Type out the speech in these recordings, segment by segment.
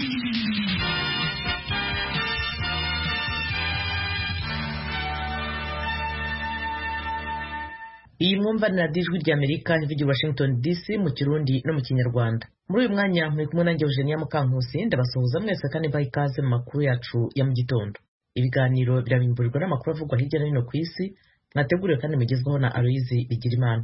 Iyi mwumva ni radiyo ijwi ry'Amerika ivugira Washington DC mu Kirundi no mu Kinyarwanda. Muri uyu mwanya muri kumwe nanjye Eugenia Mukankusi, ndabasuhuza mwese kandi mbaha ikaze mu makuru yacu ya mu gitondo. Ibiganiro birabimburirwa n'amakuru avugwa hirya no hino ku isi, mwateguriwe kandi mugezweho na Aloyizi Bigirimana.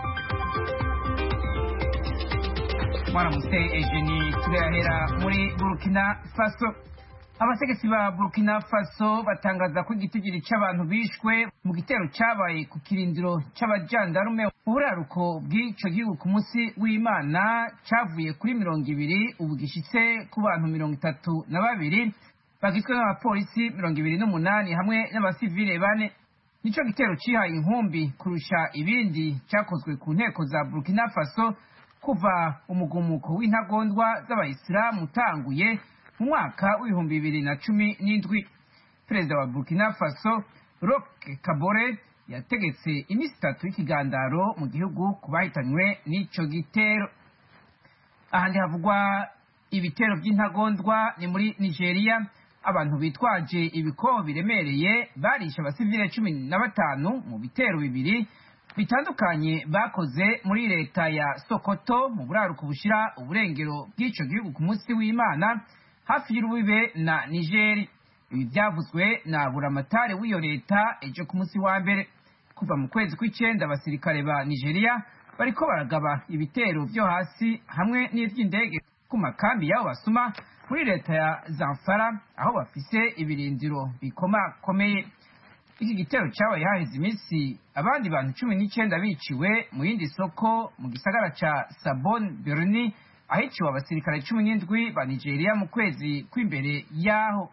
Mwaramutse Eugenie, turahera muri Burkina Faso. Abategetsi ba Burkina Faso batangaza ko igitigiri c'abantu bishwe mu gitero cabaye ku kirindiro c'abajandarume mu buraruko bw'ico gihugu ku munsi w'Imana cavuye kuri 20 ubu gishitse ku bantu 32 bagizwe n'abapolisi 28 hamwe n'abasivile 4. Nico gitero cihaye inkumbi kurusha ibindi cakozwe ku nteko za Burkina Faso kuva umugumuko w'intagondwa z'abayisilamu utanguye mu mwaka w'ibihumbi 2017. Perezida wa Burkina Faso Roch Kabore yategetse imisi 3 y'ikigandaro mu gihugu kubahitanywe n'ico gitero. Ahandi havugwa ibitero by'intagondwa ni muri Nigeria. Abantu bitwaje ibikoho biremereye barisha abasivile 15 mu bitero bibiri bitandukanye bakoze muri leta ya Sokoto mu buraruko bushira uburengero bw'ico gihugu ku munsi w'Imana hafi y'urubibe na Niger. Ibi byavuzwe na buramatari w'iyo leta ejo ku munsi wa mbere. Kuva mu kwezi kw'icenda abasirikare ba Nigeria bariko baragaba ibitero vyo hasi hamwe n'ivy'indege ku makambi yabo basuma muri leta ya Zamfara aho bafise ibirindiro bikomakomeye. Iki gitero cabaye haheze imisi abandi bantu 19 biciwe mu yindi soko mu gisagara ca Sabon Birni ahiciwe abasirikare 17 ba Nigeria mu kwezi kw'imbere yaho.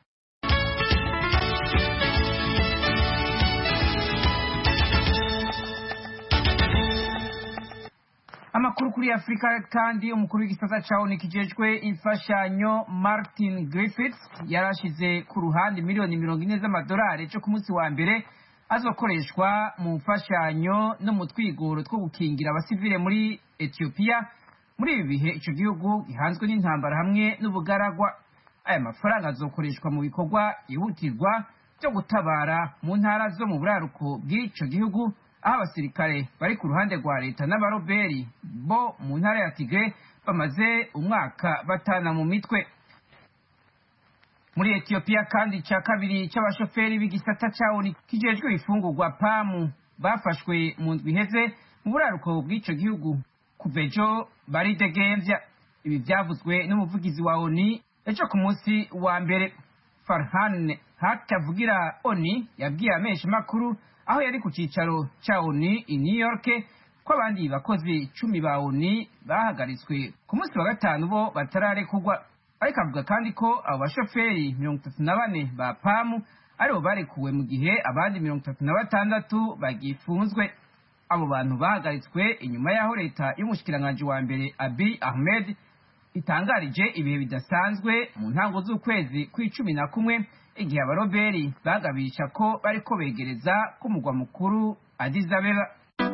Amakuru kuri Afrika kandi umukuru w'igisata cawo nikijejwe imfashanyo Martin Griffiths yarashize ku ruhande miliyoni 40 z'amadolari cyo ku munsi wa mbere azokoreshwa mu mfashanyo no mu twigoro two gukingira abasivile muri Ethiopia muri ibi bihe ico gihugu gihanzwe n'intambara hamwe n'ubugaragwa. Aya mafaranga azokoreshwa mu bikorwa yihutirwa byo gutabara mu ntara zo mu buraruko bw'ico gihugu aho abasirikare bari ku ruhande rwa leta n'abaroberi bo mu ntara ya Tigre bamaze umwaka batana mu mitwe. Muri Ethiopia kandi ca kabiri c'abashoferi b'igisata cawo kijejwe ifungurwa PAM bafashwe mu ndwi iheze mu buraruko bw'ico gihugu kuva ejo baridegemvya. Ibi vyavuzwe n'umuvugizi wa ONU ejo ku munsi wa mbere. Farhan Haq avugira ONU yabwiye amesha makuru aho yari ku cicaro ca ONU i New York ko abandi bakozi 10 ba ONU bahagaritswe ku munsi wa gatanu bo batararekurwa. Ariko avuga kandi ko abo bashoferi 34 ba PAM aribo barekuwe mu gihe abandi 36 bagifunzwe. Abo bantu bahagaritswe inyuma yaho leta y'umushikiranganje wa mbere Abiy Ahmed itangarije ibihe bidasanzwe mu ntango z'ukwezi kw'icumi igihe abaroberi bagabisha ko bariko begereza ku mugwa mukuru Addis Abeba.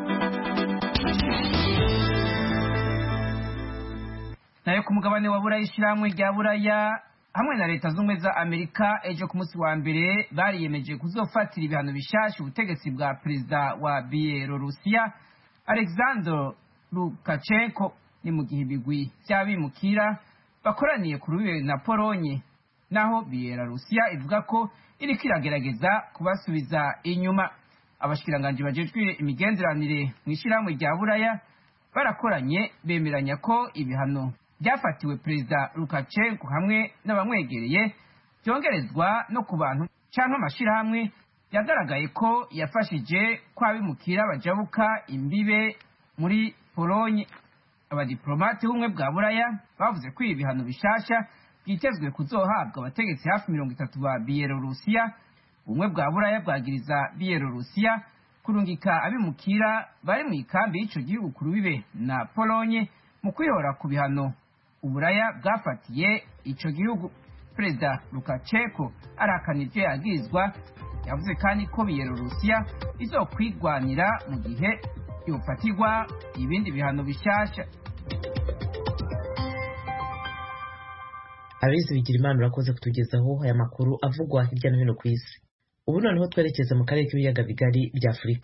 Nayo ku mugabane wa Buraya ishiramwe rya Buraya hamwe na leta z'ubumwe za Amerika ejo ku munsi wa mbere bariyemeje kuzofatira ibihano bishasha ubutegetsi bwa perezida wa Bielorusiya Alexander Lukashenko. Ni mu gihe ibigwi vy'abimukira bakoraniye ku rubibe na Polonye, naho Bielorusiya ivuga ko iriko iragerageza kubasubiza inyuma. Abashikiranganje bajejwe imigenderanire mu ishiramwe rya Buraya barakoranye bemeranya ko ibihano byafatiwe perezida Lukashenko hamwe n'abamwegereye byongerezwa no ku bantu canke amashirahamwe yagaragaye ko yafashije kwabimukira bajabuka imbibe muri Polonye. Abadiplomate b'ubumwe bwa Buraya bavuze ko ibihano bishasha byitezwe kuzohabwa abategetsi hafi 30 ba Bielorusiya. Ubumwe bwa Buraya bwagiriza Bielorusiya kurungika abimukira bari mu ikambi y'ico gihugu ku rubibe na Polonye mu kwihora ku bihano Uburaya bwafatiye ico gihugu. Perezida Lukashenko arakana ivyo yagirizwa, yavuze kandi ko Bielorusiya izokwigwanira mu gihe yofatirwa ibindi bihano bishasha. Abizi bigira Imana urakoze kutugezaho aya makuru avugwa hirya no hino ku isi. Ubu noneho twerekeza mu karere k'ibiyaga bigari bya Afurika.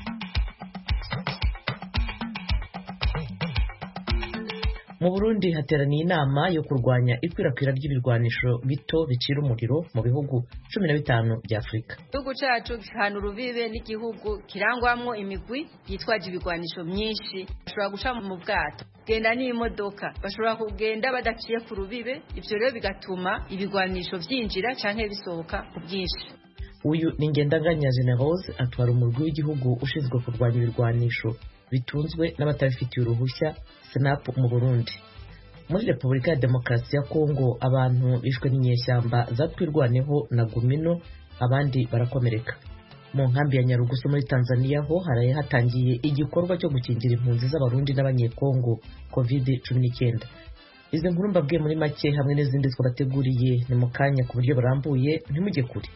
Mu Burundi hateraniye inama yo kurwanya ikwirakwira ry'ibirwanisho bito bicira umuriro mu bihugu 15 bya Afurika. Igihugu cyacu gihana urubibe n'igihugu kirangwamwo imigwi yitwaje ibigwanisho myinshi, bashobora guca mu bwato, genda n'imodoka, bashobora kugenda badaciye ku rubibe, ivyo rero bigatuma ibigwanisho vyinjira canke bisohoka ku bwinshi. Uyu ni Ngendanganya Generose atwara umurwi w'igihugu ushinzwe kurwanya ibirwanisho bitunzwe n'abatabifitiye uruhushya SNAP mu Burundi. Muri Repubulika ya Demokarasi ya Kongo abantu bishwe n'inyeshyamba zatwirwaneho na Gumino, abandi barakomereka. Mu nkambi ya Nyarugusu muri Tanzania ho haraye hatangiye igikorwa cyo gukingira impunzi z'abarundi n'abanyekongo COVID-19. Izi nkuru mbabwiye muri make hamwe n'izindi twabateguriye ni mu kanya ku buryo burambuye, ntimujye kure.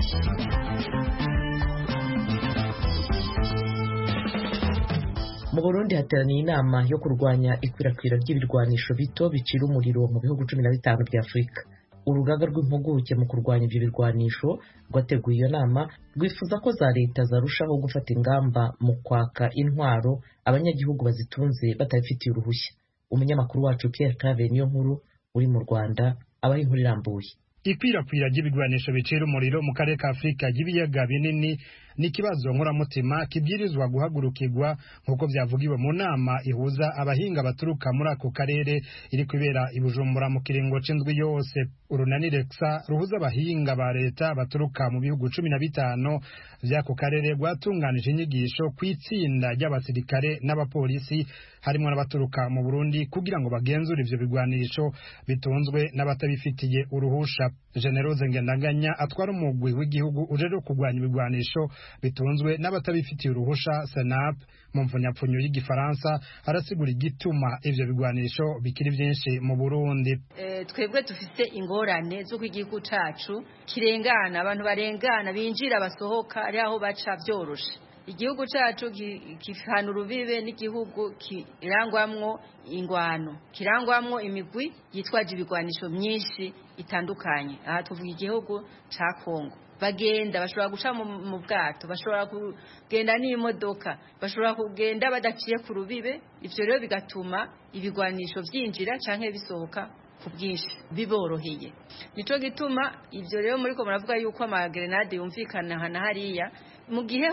Mu Burundi hateraniye inama yo kurwanya ikwirakwira ry'ibirwanisho bito bicira umuriro mu bihugu 15 bya Afurika. Urugaga rw'impuguke mu kurwanya ibyo birwanisho rwateguye iyo nama rwifuza ko za leta zarushaho gufata ingamba mu kwaka intwaro abanyagihugu bazitunze batabifitiye uruhushya. Umunyamakuru wacu Pierre Claver niyo nkuru uri mu Rwanda abaho inkuru irambuye. Ikwirakwira ry'ibigwanisho bicira umuriro mu karere ka Afurika y'ibiyaga binini ni kibazo nkoramutima kibwirizwa guhagurukirwa nkuko byavugiwe mu nama ihuza abahinga baturuka muri ako karere iri kubera i Bujumbura mu kiringo c'indwi yose. Urunani Rexa ruhuza abahinga ba leta baturuka mu bihugu 15 vy'ako karere rwatunganije inyigisho kwitsinda ry'abasirikare n'abapolisi harimo n'abaturuka mu Burundi kugira ngo bagenzure ivyo bigwanisho bitunzwe n'abatabifitiye uruhusha. Generose Ngendanganya atwara umugwi w'igihugu ujeje kurwanya ibigwanisho bitunzwe n'abatabifitiye uruhusha SNAP mu mvunyapfunyo y'igifaransa arasigura igituma ivyo bigwanisho bikiri byinshi mu Burundi. Twebwe dufite ingorane zo kw'igihugu cacu kirengana, abantu barengana binjira basohoka ari aho baca byoroshe. Igihugu cacu kifana urubibe n'igihugu kirangwamwo ingwano, kirangwamwo imigwi yitwaje ibigwanisho myinshi itandukanye. Aha tuvuga igihugu ca Kongo. Bagenda bashobora guca mu bwato, bashobora kugenda n'imodoka, bashobora kugenda badaciye ku rubibe, ivyo rero bigatuma ibigwanisho vyinjira canke bisohoka ku bwinshi biboroheye. Nico gituma ivyo rero muri ko muravuga yuko amagrenade yumvikana hana hariya mu gihe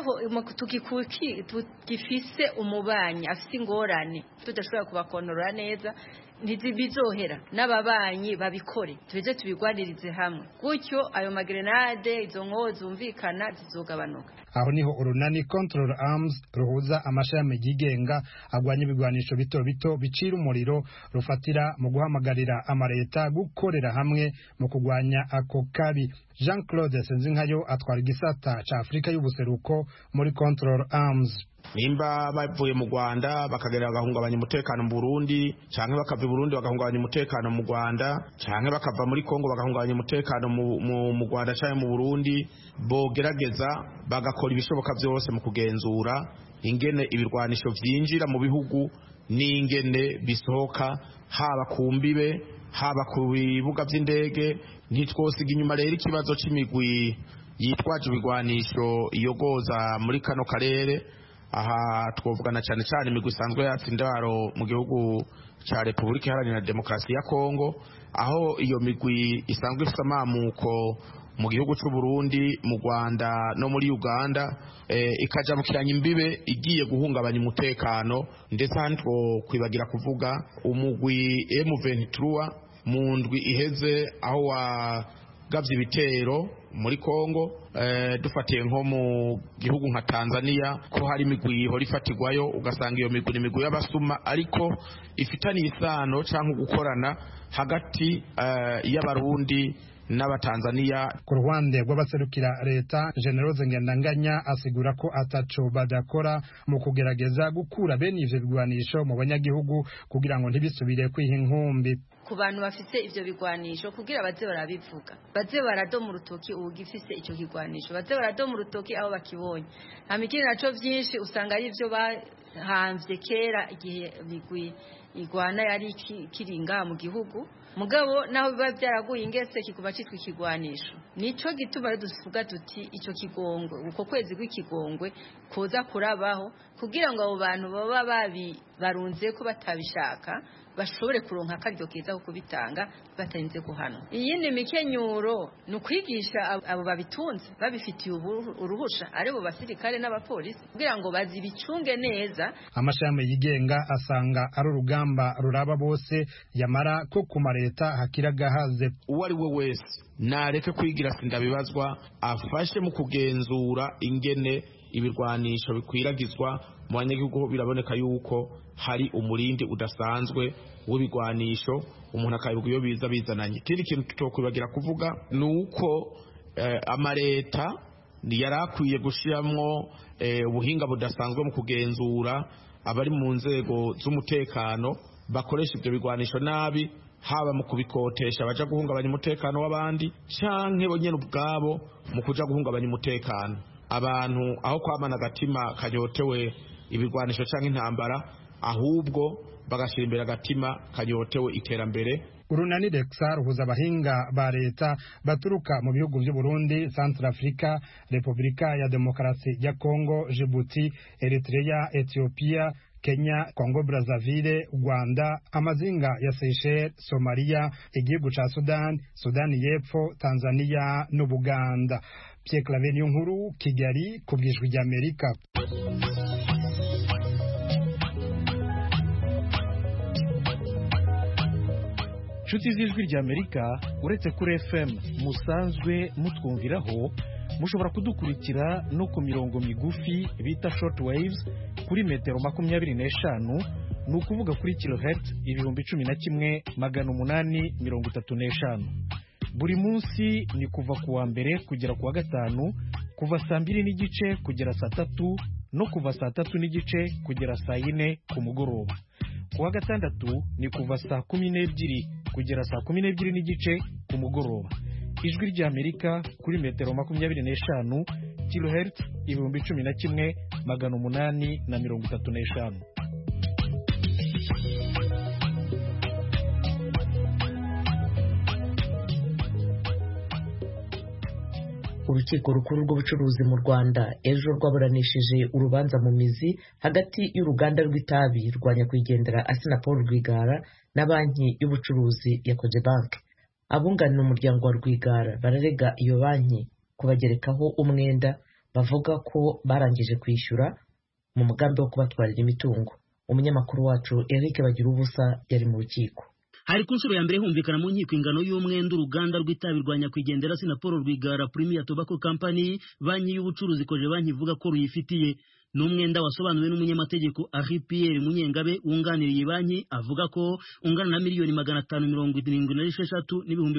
tugifise umubanyi afise ingorane tudashobora kubakontorora neza ntizibizohera n'ababanyi babikore tubeze tubigwanirize hamwe, gutyo ayo magrenade izo nkozi zumvikana zizogabanuka. Aho niho urunani Control Arms ruhuza amashami yigenga agwanya ibigwanisho bito bito bicira umuriro rufatira mu guhamagarira amareta gukorera hamwe mu kugwanya ako kabi. Jean-Claude Senzinkayo atwara igisata ca Afrika y'ubuseruko muri Control Arms. Nimba bavuye mu Rwanda bakagera bagahungabanya umutekano mu Burundi, canke bakava i Burundi bagahungabanya umutekano mu Rwanda, canke bakava muri Kongo bagahungabanya umutekano mu Rwanda canke mu Burundi, bogerageza bagakora ibishoboka byose mu kugenzura ingene ibirwanisho vyinjira mu bihugu n'ingene bisohoka, haba ku mbibe haba ku bibuga vy'indege. Ntitwosiga inyuma rero ikibazo c'imigwi yitwaje ibigwanisho iyogoza muri kano karere. Aha twovugana cyane cyane imigwi isanzwe yatsindaro mu gihugu cya Repubulika Iharanira Demokarasi ya Kongo, aho iyo migwi isanzwe ifite amamuko mu gihugu cy'u Burundi, mu Rwanda no muri Uganda, ikaja mu kiranya imbibe igiye guhungabanya umutekano. Ndetse hano kwibagira kuvuga umugwi M23 mu ndwi iheze aho wagavye ibitero muri Kongo, dufatiye nko mu gihugu nka Tanzania ko hari imigwi ihora ifatirwayo, ugasanga iyo migwi ni imigwi y'abasuma ariko ifitaniye isano cyangwa gukorana hagati y'abarundi n'abatanzania. Ku ruhande rw'abaserukira leta, Generose Ngendanganya asigura ko ataco badakora mu kugerageza gukura bene ivyo bigwanisho mu banyagihugu kugira ngo ntibisubire kwiha inkumbi. Ku bantu bafite ivyo bigwanisho kugira baze barabivuga, baze baradoma urutoki ugifise ico kigwanisho, baze baradoma urutoki aho bakibonye. Hamikiri naco vyinshi usanga ari ivyo bahamvye kera igihe bigwi igwana yari kiringa mu gihugu mugabo naho biba byaraguye ingese kikuba citwa ikigwanisho. Nico gituma dusuvuga tuti ico kigongwe uko kwezi kw'ikigongwe koza kurabaho kugira ngo abo bantu baba barunze ko batabishaka bashobore kuronka akaryo keza ko kubitanga batarinze guhanwa. Iyindi mikenyuro ni ukwigisha abo babitunze babifitiye uruhusha aribo basirikare n'abapolisi kugira ngo bazibicunge neza. Amashami yigenga asanga ari urugamba ruraba bose yamara ko kuma leta hakiragahaze. Uwo ari we wese nareke kwigira sindabibazwa afashe mu kugenzura ingene ibirwanisho bikwiragizwa mu banyagihugu. Biraboneka yuko hari umurindi udasanzwe w'ibigwanisho umuntu akayibuka iyo biza bizananye. Ikindi kintu tutokwibagira kuvuga ni uko amaleta yarakwiye gushiramwo ubuhinga budasanzwe mu kugenzura abari mu nzego z'umutekano bakoresha ibyo bigwanisho nabi, haba mu kubikotesha baja guhungabanya umutekano w'abandi canke bonyene ubwabo mu kuja guhungabanya umutekano. Abantu aho kwamana agatima kanyotewe ibigwanisho canke intambara ahubwo bagashira imbere agatima kanyotewe iterambere. Urunani Rexar ruhuza abahinga ba leta baturuka mu bihugu by'u Burundi, Centrafrica, Repubulika ya Demokarasi ya Kongo, Djibouti, Eritrea, Ethiopia, Kenya, Congo Brazzaville, Rwanda, amazinga ya Seychelles, Somalia, igihugu ca Sudani y'Epfo, Tanzania n'Ubuganda. Pierre Claver Niyonkuru, Kigali, ku bw'Ijwi ry'Amerika. Nshuti z'Ijwi ry'Amerika, uretse kuri FM musanzwe mutwumviraho, mushobora kudukurikira no ku mirongo migufi bita short waves kuri metero 25, ni ukuvuga kuri kilohertz 11,835. Buri munsi ni kuva kuwa mbere kugera kuwa gatanu, kuva saa 2:30 kugera saa 3 no kuva saa 3:30 kugera saa 4 ku mugoroba. Kuwa gatandatu ni kuva saa 12 kugera saa 12:30 ku mugoroba. Ijwi ry'Amerika kuri metero 25 kilohertz 11,835. Urukiko rukuru rw'ubucuruzi mu Rwanda ejo rwaburanishije urubanza mu mizi hagati y'uruganda rw'itabi rwa nyakwigendera Assinapol Rwigara na banki y'ubucuruzi ya Cogebanque. Abunganira umuryango wa Rwigara bararega iyo banki kubagerekaho umwenda bavuga ko barangije kwishyura mu mugambi wo kubatwarira imitungo. Umunyamakuru wacu Eric Bagirubusa yari mu rukiko. Hari ku nshuro ya mbere humvikana mu nkiko ingano y'umwenda uruganda rw'itabi rwa nyakwigendera Assinapol Rwigara Premier Tobacco Company banki y'ubucuruzi Cogebanque ivuga ko ruyifitiye. N'umwenda wasobanuwe n'umunyamategeko Henri Pierre Munyengabe wunganiriye banki avuga ko ungana na miliyoni 576 n'ibihumbi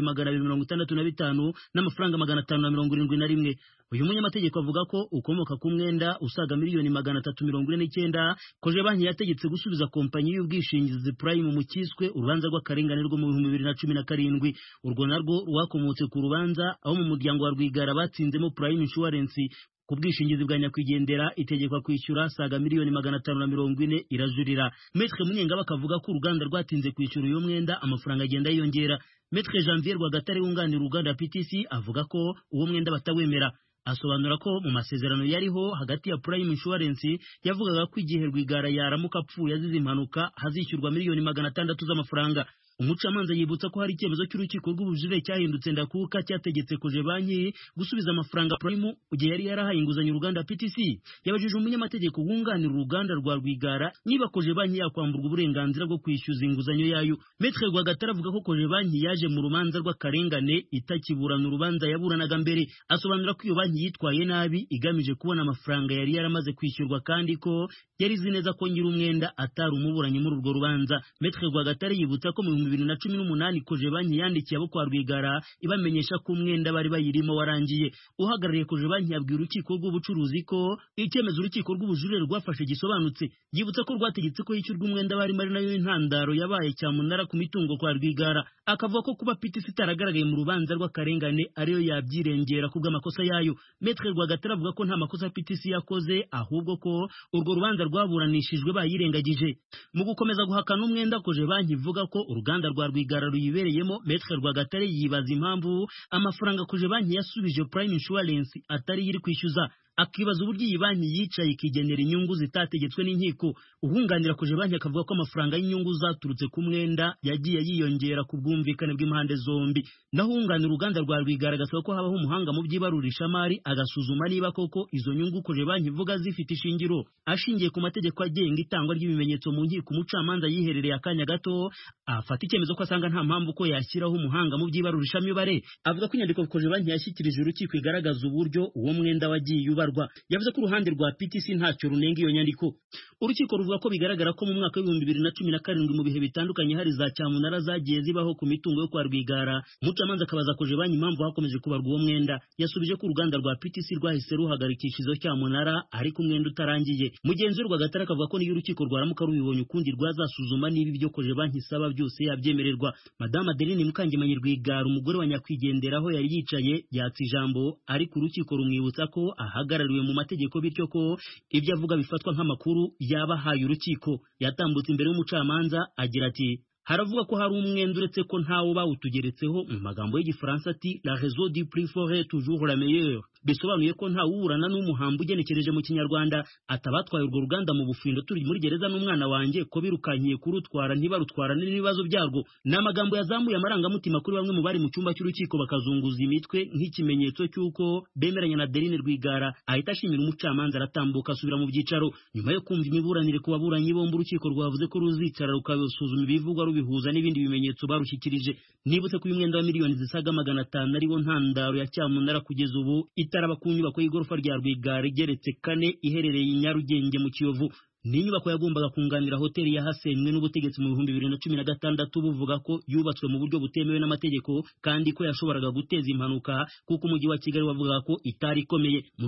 265 n'amafaranga 571. Uyu munyamategeko avuga ko ukomoka ku mwenda usaga miliyoni 349 Cogebanque yategetse gusubiza kompanyi y'ubwishingizi Prime mu kiswe urubanza rw'akarengane rwo mu 2017. Urwo narwo rwakomotse ku rubanza aho mu muryango wa Rwigara batsinzemo Prime Insurance kubwishingizi bwa nyakwigendera itegekwa kwishyura saga miliyoni 540 irajurira. Maître Munyengabe akavuga ko uruganda rwatinze kwishyura uyo mwenda amafaranga agenda yiyongera. Maître Janvier Rwagatare wunganira uruganda PTC avuga ko uwo mwenda batawemera. Asobanura ko mu masezerano yariho hagati ya Prime Insurance yavugaga ko igihe Rwigara yaramuka apfuye azize impanuka hazishyurwa miliyoni 600 z'amafaranga. Umucamanza yibutsa ko hari icyemezo cy'urukiko rw'ubujurire cyahindutse ndakuka cyategetse Cogebanque gusubiza amafaranga Prime igihe yari yarahaye inguzanyo uruganda PTC. Yabajije umunyamategeko wunganira uruganda rwa Rwigara niba Cogebanque yakwamburwa uburenganzira bwo kwishyuza inguzanyo yayo. Maître Rwagatare avuga ko Cogebanque yaje mu rubanza rw'akarengane itakiburana urubanza yaburanaga mbere. Asobanura ko iyo banki yitwaye nabi igamije kubona amafaranga yari yaramaze kwishyurwa kandi ko yari izi neza ko ngira umwenda atari umuburanyi muri urwo rubanza. Maître Rwagatare yibutsa ko mu 2018 Cogebanque yandikiye abo kwa Rwigara ibamenyesha ko umwenda bari bayirimo warangiye. Uhagarariye Cogebanque yabwiye urukiko rw'ubucuruzi ko icyemezo urukiko rw'ubujurire rwafashe gisobanutse. Yibutsa ko rwategetse ko yishyurwa umwenda bari nayo intandaro yabaye cyamunara ku mitungo kwa Rwigara. Akavuga ko kuba PTC itaragaragaye mu rubanza rw'akarengane ariyo yabyirengera ku bw'amakosa yayo. Maître Rwagatare avuga ko nta makosa PTC yakoze, ahubwo ko urwo rubanza rwaburanishijwe bayirengagije. Mu gukomeza guhakana umwenda Cogebanque ivuga ko uruganda rwa Rwigara ruyibereyemo, Maître Rwagatare yibaza impamvu amafaranga Cogebanque yasubije Prime Insurance atari yiri kwishyuza. Akibaza uburyo iyi banki yicaye ikigenera inyungu zitategetswe n'inkiko. Uhunganira Cogebanque akavuga ko amafaranga y'inyungu zaturutse ku mwenda yagiye yiyongera ku bwumvikane bw'impande zombi. Naho uhunganira uruganda rwa Rwigara agasaba ko habaho umuhanga mu by'ibarurishamari agasuzuma niba koko izo nyungu Cogebanque ivuga zifite ishingiro. Ashingiye ku mategeko agenga itangwa ry'ibimenyetso mu nkiko, umucamanza yiherereye akanya gato afata icyemezo ko asanga nta mpamvu ko yashyiraho umuhanga mu by'ibarurishamibare. Avuga ko inyandiko Cogebanque yashyikirije urukiko igaragaza uburyo uwo mwenda wagiye ubarwa. Yavuze ko uruhande rwa PTC ntacyo runenga iyo nyandiko. Urukiko ruvuga ko bigaragara ko mu mwaka wa 2017 mu bihe bitandukanye hari za cyamunara zagiye zibaho ku mitungo yo kwa Rwigara. Umucamanza akabaza Cogebanque impamvu hakomeje kubarwa uwo mwenda. Yasubije ko uruganda rwa PTC rwahise ruhagarikisha izo cyamunara ariko umwenda utarangiye. Mugenzi we Rwagatare akavuga ko niyo urukiko rwaramuka rubibonye ukundi rwazasuzuma niba ibyo Cogebanque isaba byose yabyemererwa. Madame Adeline Mukangemanyi Rwigara, umugore wa nyakwigenderaho, yari yicaye yatse ijambo, ariko urukiko rumwibutsa ko ahagarariwe mu mategeko, bityo ko ibyo avuga bifatwa nk'amakuru yabahaye urukiko. Yatambutse imbere y'umucamanza agira ati: haravuga ko hari umwenda uretse ko ntawo bawutugeretseho, mu magambo y'Igifaransa ati la raison du plus fort est toujours la meilleure. Bisobanuye ko nta wuburana n'umuhambo ugenekereje mu Kinyarwanda. Atabatwaye urwo ruganda mu bufindo turi muri gereza n'umwana wanjye ko birukanyiye kurutwara ntibarutwarane n'ibibazo byarwo. N'amagambo yazamuye amarangamutima kuri bamwe mu bari mu cyumba cy'urukiko bakazunguza imitwe nk'ikimenyetso cy'uko bemeranya na Adeline Rwigara. Ahita ashimira umucamanza aratambuka asubira mu byicaro. Nyuma yo kumva imiburanire ku baburanyi bombi, urukiko rwavuze ko ruzicara rukabisuzuma ibivugwa rubihuza n'ibindi bimenyetso barushyikirije. Nibutse ko uyu mwenda wa miliyoni zisaga 500 ariwo ntandaro ya cyamunara kugeza ubu itaraba ku nyubako y'igorofa rya Rwigara igeretse 4 iherereye i Nyarugenge mu Kiyovu. Ni inyubako yagombaga kunganira hoteli yahasenywe n'ubutegetsi mu 2016 buvuga ko yubatswe mu buryo butemewe n'amategeko kandi ko yashoboraga guteza impanuka kuko umujyi wa Kigali wavuga ko itari ikomeye. Mu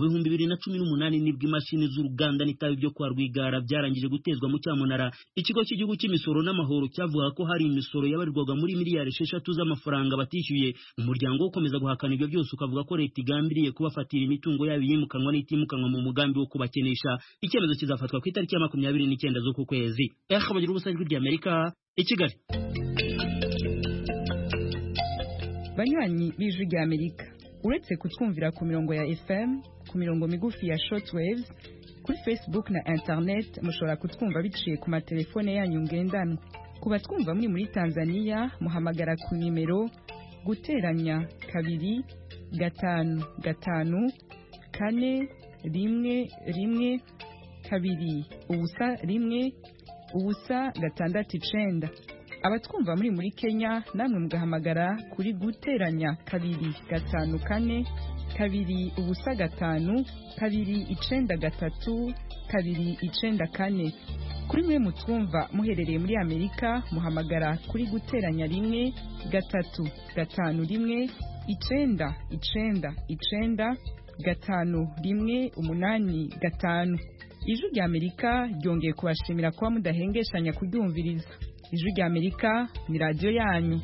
2018 nibwo imashini z'uruganda n'itabi byo kwa Rwigara byarangije gutezwa mu cyamunara. Ikigo cy'igihugu cy'imisoro n'amahoro cyavuga ko hari imisoro yabarirwaga muri miliyari 6 z'amafaranga batishyuye. Umuryango ukomeza guhakana ibyo byose ukavuga ko leta igambiriye kubafatira imitungo yabo yimukanwa n'itimukanwa mu mugambi wo kubakenesha. Icyemezo kizafatwa ku itariki 29 z'uku kwezi. Bagira ubusajwi ry'Amerika i Kigali. Banywanyi b'ijwi ry'Amerika, uretse kutwumvira ku mirongo ya FM, ku mirongo migufi ya shortwaves, kuri Facebook na internet mushobora kutwumva biciye ku matelefone yanyu ngendanwa. Ku batwumva muri Tanzania muhamagara ku nimero guteranya 2 5 5 4 1 kabiri ubusa 1 ubusa 6 abatwumva muri Kenya namwe mugahamagara kuri guteranya 2 5 4 kabiri ubusa 5 kabiri 9 kabiri 9 kuri mwe mutwumva muherereye muri Amerika muhamagara kuri guteranya 1 3 5 1 9 5 Ijwi ry'Amerika ryongeye kubashimira kuba mudahengeshanya kuryumviriza. Ijwi ry'Amerika ni radio yanyu.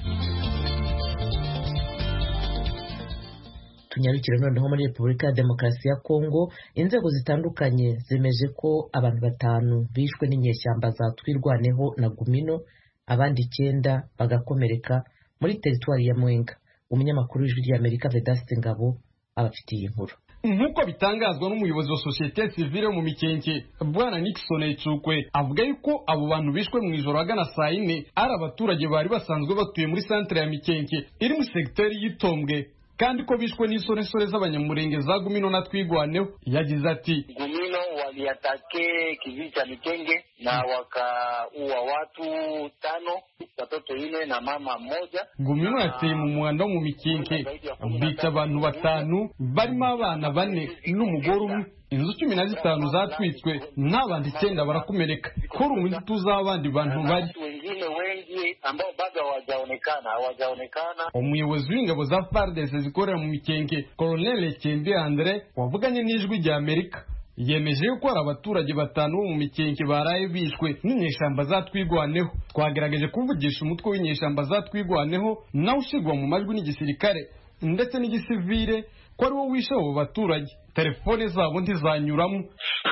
Tunyarukire noneho muri Repubulika ya Demokarasi ya Kongo. Inzego zitandukanye zemeje ko abantu 5 bishwe n'inyeshyamba za Twirwaneho na Gumino, abandi 9 bagakomereka muri teritwari ya Mwenga. Umunyamakuru w'Ijwi ry'Amerika Vedaste Ngabo abafitiye inkuru. Nk'uko bitangazwa n'umuyobozi wa societe civile mu Mikenke Bwana Nixon Ecukwe, avuga yuko abo bantu bishwe mu ijoro agana saa 4 ari abaturage bari basanzwe batuye muri centre ya Mikenke iri mu secteur y'Itombwe, kandi ko bishwe n'isoresore z'abanyamurenge za Gumino na Twirwaneho. Yagize ati Gumino waliatake kijiji cha Mikenge na wakaua watu 5, watoto 4 na mama 1. Gumino yateye mu muhanda wo mu Mikenke bica abantu 5 barimo abana 4 n'umugore umwe. Inzu 15 zatwitswe n'abandi 9 barakomereka. Kuri ubu tuza abandi bantu bari wengine wengi ambao bado hawajaonekana. Umuyobozi w'ingabo za FARDC zikorera mu Mikenke Colonel Kende Andre wavuganye n'ijwi rya Amerika yemeje ko hari abaturage batanu bo mu Mikenke baraye bishwe n'inyeshamba zatwigwaneho. Twagerageje kuvugisha umutwe w'inyeshamba zatwigwaneho nawe ushigwa mu majwi n'igisirikare ndetse n'igisivile ko ari wo wishe abo baturage. Telefone zabo ntizanyuramo.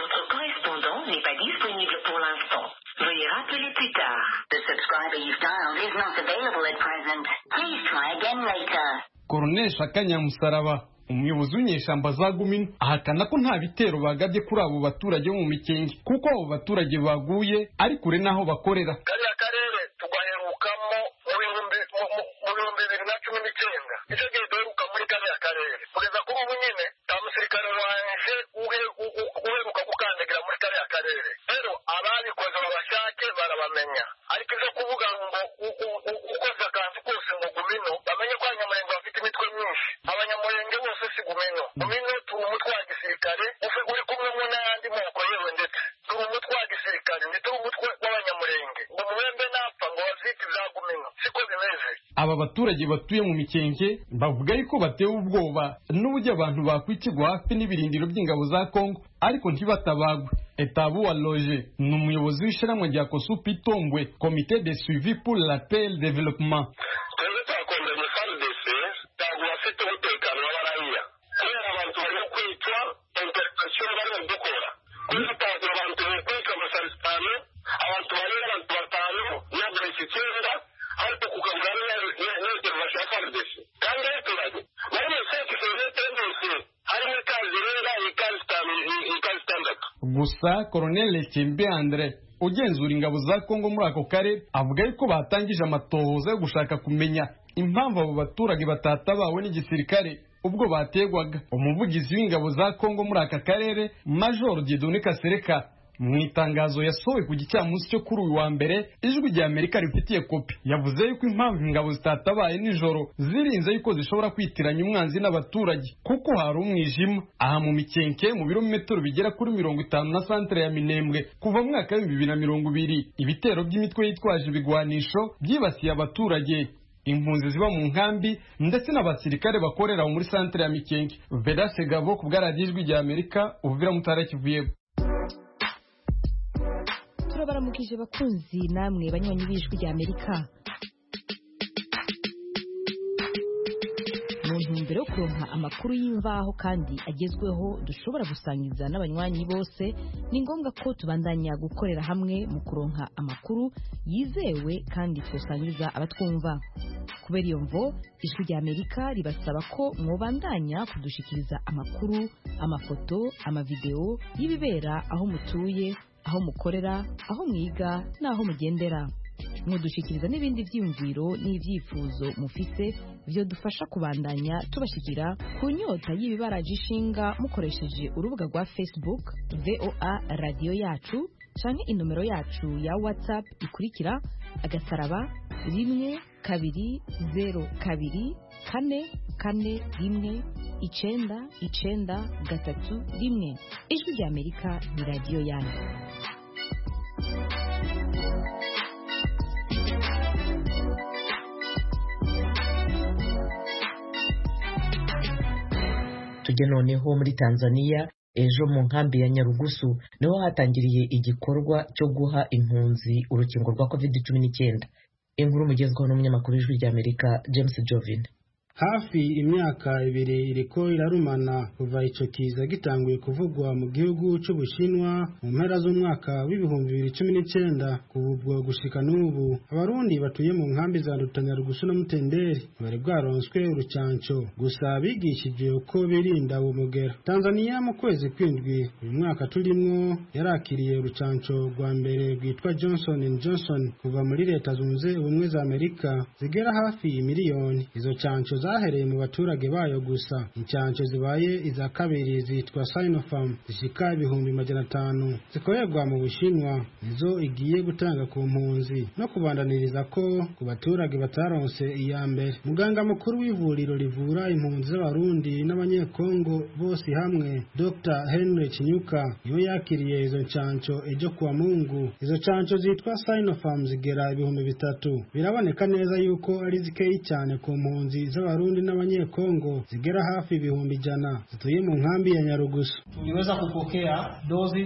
Veuillez rappeler plus tard. The subscriber you've dialed is not available at present. Please try again later. Colonel Shakanyamusaraba umuyobozi w'inyeshamba za Gumino ahakana ko nta bitero bagabye kuri abo baturage bo mu Mikenke kuko abo baturage baguye ari kure naho bakorera. Kariya karere tugwaherukamo mu bihumbi 2019 icyo gihe duheruka muri kariya karere kugeza kuri ubu nyine nta musirikare wanje uheruka gukandagira muri kariya karere. Rero ababikoze babashake barabamenya, ariko ivyo kuvuga ngo ukoze akantu kose mu Gumino bamenye ko Abanyamulenge bafite imitwe myinshi. Abanyamulenge bose si Gumino. Gumino turi umutwe wa gisirikare uri kumwe n'ayandi moko yewe ndetse turi umutwe wa gisirikare turi umutwe w'Abanyamulenge. Ngo muwembe napfa ngo bazite ibya Gumino siko bimeze. Aba baturage batuye mu Mikenke bavuga yuko batewe ubwoba n'uburyo abantu bakwikirwa hafi n'ibirindiro by'ingabo za Kongo ariko ntibatabagwe. Etabu wa Loge ni umuyobozi w'ishyirahamwe rya Kosupi Tombwe Comité de suivi pour la paix et le développement. Twebwe twakomeye FARDC ntabwo bafite umutekano w'abarahiya kubera abantu barimo kwicwa interpretation barimo gukora kubera twagira abantu kwica amasaristano abantu barera abantu batanu n'abantu 9 ariko kugabura n'intervention ya FARDC kandi abaturage bari mu sekiteri y'ubuvuzi harimo ikazi rero ikazi standard. Gusa Colonel Kembe Andre ugenzura ingabo za Kongo muri ako karere avuga yuko batangije amatohoza yo gushaka kumenya impamvu abo baturage batatabawe n'igisirikare ubwo bategwaga. Umuvugizi w'ingabo za Kongo muri aka karere Major Dieudonné Kasereka mu itangazo yasohoye ku gicamunsi cyo kuri uyu wa mbere ijwi rya Amerika rifitiye kopi yavuze yuko impamvu ingabo zitatabaye nijoro zirinze yuko zishobora kwitiranya umwanzi n'abaturage kuko hari umwijima. Aha mu Mikenke mu birometero bigera kuri 50 na santere ya Minembwe kuva mu mwaka wa 2020 ibitero by'imitwe yitwaje ibigwanisho byibasiye abaturage, impunzi ziba mu nkambi ndetse n'abasirikare bakorera muri santere ya Mikenke. Vedaste Gabo ku bw'aradiyo ijwi rya Amerika Uvira Mutara Kivuye. Turabaramukije bakunzi namwe banywanyi b'ijwi rya Amerika. Mu ntumbero yo kuronka amakuru y'imvaho kandi agezweho dushobora gusangiza n'abanywanyi bose, ni ngombwa ko tubandanya gukorera hamwe mu kuronka amakuru yizewe kandi tusangiza abatwumva. Kubera iyo mvo ijwi rya Amerika ribasaba ko mwobandanya kudushikiriza amakuru, amafoto, amavideo y'ibibera aho mutuye, aho mukorera, aho mwiga n'aho mugendera. Mudushikiriza n'ibindi vyiyumviro n'ivyifuzo mufise byo dufasha kubandanya tubashikira ku nyota y'ibibaraje ishinga mukoresheje urubuga rwa Facebook VOA Radio Yacu canke inomero yacu ya WhatsApp ikurikira *120 2 4 4 1 993. Ijwi rya Amerika ni radio yanyu. Tujye noneho muri Tanzania. Ejo mu nkambi ya Nyarugusu niho hatangiriye igikorwa cyo guha impunzi urukingo rwa COVID-19. Inkuru mugezweho n'umunyamakuru w'ijwi rya Amerika James Jovin. Hafi imyaka 2 iriko irarumana kuva ico kiza gitanguye kuvugwa mu gihugu c'Ubushinwa mu mpera z'umwaka w'2019 kubwo gushika n'ubu abarundi batuye mu nkambi za Nyarugusu na Mutenderi bari bwaronswe urucanco gusa bigishije uko birinda uwo mugera. Tanzania mu kwezi kw'indwi uyu mwaka turimwo yarakiriye urucanco rwa mbere rwitwa Johnson & Johnson kuva muri leta zunze ubumwe za Amerika zigera hafi miliyoni. Izo canco zahereye mu baturage bayo gusa. Incanco zibaye iza kabiri zitwa Sinopharm zishika 500,000 zikorerwa mu Bushinwa nizo igiye gutanga ku mpunzi no kubandaniriza ko ku baturage bataronse iya mbere. Muganga mukuru w'ivuriro rivura impunzi z'abarundi n'abanyekongo bose hamwe Dr. Henry Chinyuka niwe yakiriye izo ncanco ejo kuwa Mungu. Izo ncanco zitwa Sinopharm zigera 3,000. Biraboneka neza yuko ari zikeyi cyane ku mpunzi z'abarundi n'abanyekongo zigera hafi 100,000 zituye mu nkambi ya Nyarugusu. Tuliweza kupokea dozi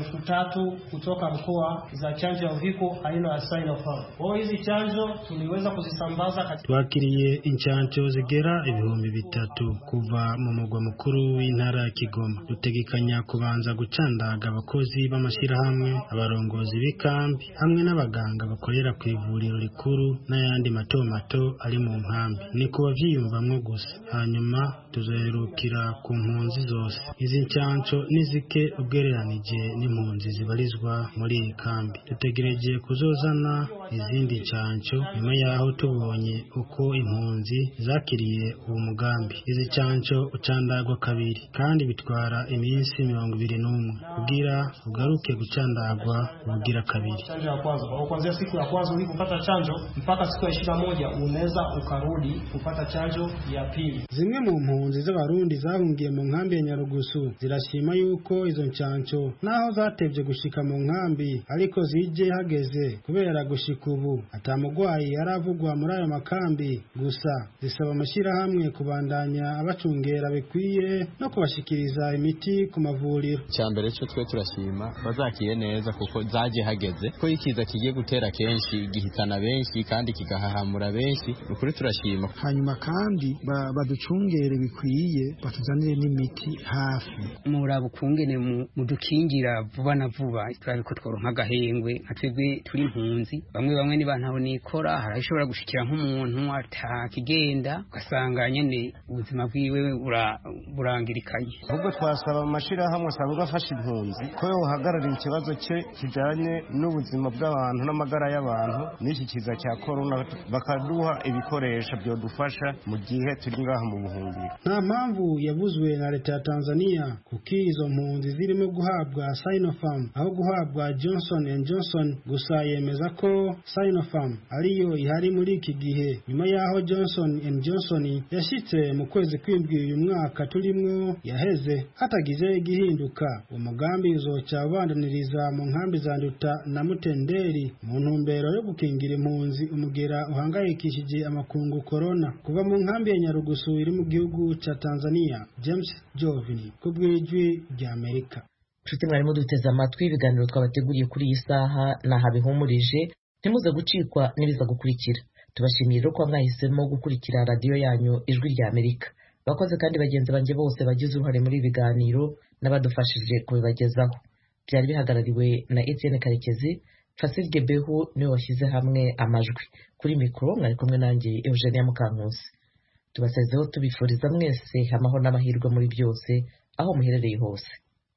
3,000 kutoka mkoa za chanjo ya uviko aina ya Sinopharm. Kwa hizi chanjo tuliweza kuzisambaza katika twakiriye inchanco zigera 3,000 kuva mu mugwa mukuru w'intara ya Kigoma. Dutegekanya kubanza gucandaga abakozi b'amashirahamwe, abarongozi b'ikambi hamwe n'abaganga bakorera ku ivuriro rikuru n'ayandi mato mato ari mu nkambi. Ni kubavyiyumvamwo gusa. Hanyuma tuzoherukira ku mpunzi zose. Izi nchanco nizike ugereranije n'impunzi zibarizwa muri iyi kambi. Dutegereje kuzozana izindi nchanco nyuma yaho tubonye uko impunzi zakiriye uwo mugambi. Izi nchanco ucandagwa kabiri kandi bitwara iminsi 21 kugira ugaruke gucandagwa ubugira kabiri. Chanjo ya kwanza kuanzia siku ya kwanza ulipopata chanjo mpaka siku ya 21 unaweza ukarudi kupata chanjo ya pili. Zimwe mu mpunzi z'abarundi zahungiye mu nkambi ya Nyarugusu zirashima yuko izo nchanco naho zatevye gushika mu nkambi ariko zije hageze kubera gushika ubu atamugwayi yaravugwa muri ayo makambi gusa. Zisaba amashirahamwe kubandanya abacungera bikwiye no kubashikiriza imiti ku mavuriro. Cyambere cyo twe turashima bazakiye neza kuko zaje hageze ko ikiza kigiye gutera kenshi gihitana benshi kandi kigahahamura benshi. Ukuri turashima. Hanyuma kandi baducungere bikwiye batuzanire n'imiti hafi. Murabukungene mudukingira vuba na vuba turabiko tworonka gahengwe atwebwe turi impunzi. Bamwe ni bantaho nikora harashobora gushikira nk'umuntu atakigenda ugasanga nyene ubuzima bwiwe burangirikaye. Ahubwo twasaba amashira hamwe asanzwe afasha impunzi ko yohagararira ikibazo cye kijanye n'ubuzima bw'abantu n'amagara y'abantu n'iki kiza cya corona bakaduha ibikoresho byodufasha mu gihe turi ngaha mu buhungiro. Nta mpamvu yavuzwe na leta ya Tanzania kuko izo mpunzi zirimo guhabwa Sinopharm aho guhabwa Johnson & Johnson gusa yemeza ko Sinopharm ariyo ihari muri iki gihe nyuma yaho Johnson & Johnson yashitse mu kwezi kw'indwi uyu mwaka turimwo yaheze hatagize igihinduka. Umugambi uzoca ubandaniriza mu nkambi za Nduta na Mutenderi mu ntumbero yo gukingira impunzi umugera uhangayikishije amakungu corona. Kuva mu nkambi ya Nyarugusu iri mu gihugu ca Tanzania, James Jovini kubw'ijwi rya Amerika. Nshuti mwarimo duteze amatwi ibiganiro twabateguriye kuri iyi saha nahabihumurije ntimuze gucikwa n'ibiza gukurikira. Tubashimiye rero ko mwahisemo gukurikira radio yanyu ijwi rya Amerika. Bakoze kandi bagenzi banje bose bagize uruhare muri ibiganiro n'abadufashije kubibagezaho. Byari bihagarariwe na Etienne Karekezi, Facile Gebehu niwe washyize hamwe amajwi. Kuri mikro mwari kumwe nanjye Eugenia Mukankusi. Tubasezeho tubifuriza mwese amahoro n'amahirwe muri byose aho muherereye hose.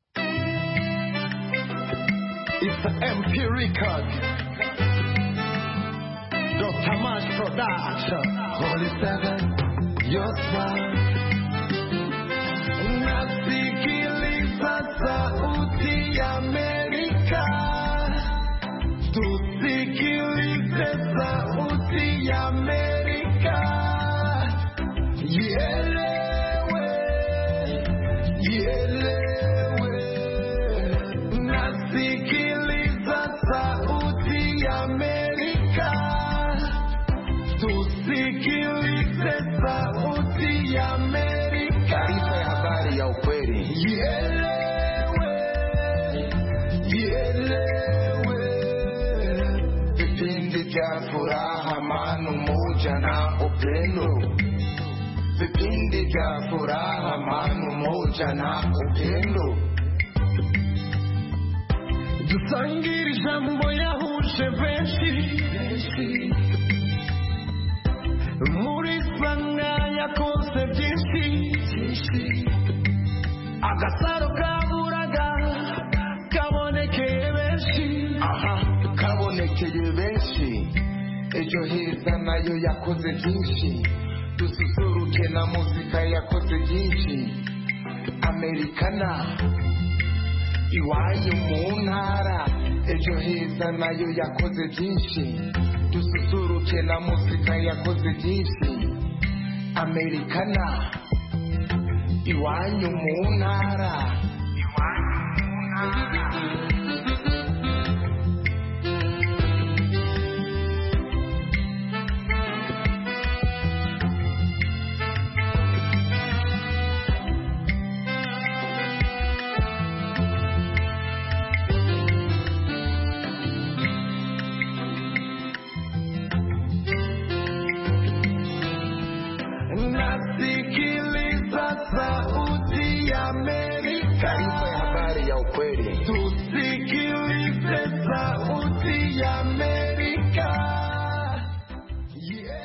It's an MP record. Dr. Mash Production. Holy Seven, your smile. Nasikiliza sauti ya Amerika. Tusikilize sauti ya Amerika. Ielewe, ielewe. Nasikiliza sauti ya Amerika. Tusikilize sauti ya Amerika. Taarifa ya habari ya ukweli. Ielewe, ielewe. Vipindi vya furaha, amani, umoja na upendo. Vipindi vya furaha, amani, umoja na upendo. Dusangire ijambo yahuje benshi. Muri sanga yakoze byinshi. Agasaro kaburaga kabonekeye benshi. Aha, kabonekeye benshi. Ejo heza nayo yakoze byinshi. dususuruke na muzika yakoze byinshi. Americana iwanyu mu ntara ejo heza nayo yakoze byinshi. Dususuruke na muzika yakoze byinshi. Americana iwanyu mu ntara. Nasikiliza Sauti ya Amerika. Taarifa ya habari ya ukweli.